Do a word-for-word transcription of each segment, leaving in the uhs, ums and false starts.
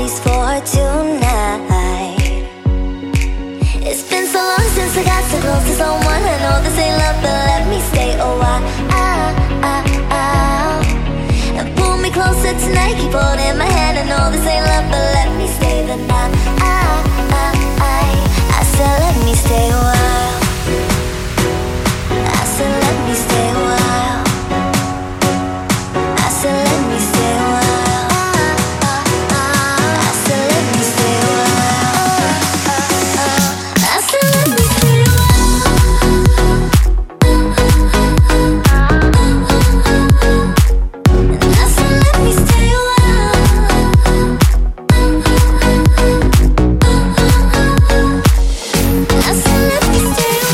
least for tonight. It's been so long since I got so close to someone. I know this ain't love, but let me stay a while. Ah, ah, ah. And pull me closer tonight, keep holding my hand. I know this ain't love, but let me stay the night. Ah, ah, ah. I said let me stay a while. I said let me stay a while. I said let me stay a while. I said let me stay a while. I said let me stay a while. And I said let me stay a while. I said let me stay a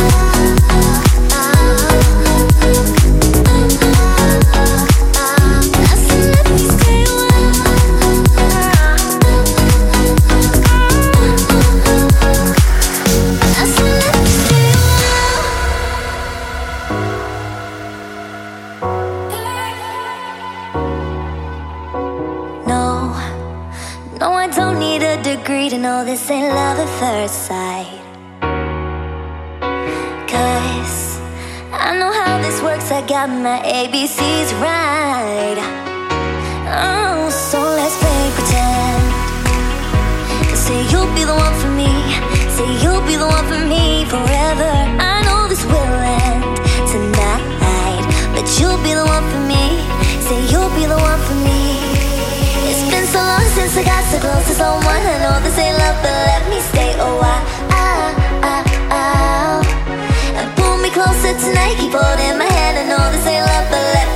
No, no, I don't need a degree to know this ain't love at first sight. Cause I know how this works, I got my A B Cs right. Oh, so let's play pretend. Say you'll be the one for me. Say you'll be the one for me forever. I know this will end tonight, but you'll be the one for me. Say you'll be the one for me. It's been so long since I got so close to someone. I know this ain't love, but let me stay a while. Ah, ah, ah. And pull me closer tonight, keep holding my hand. I know this ain't love, but let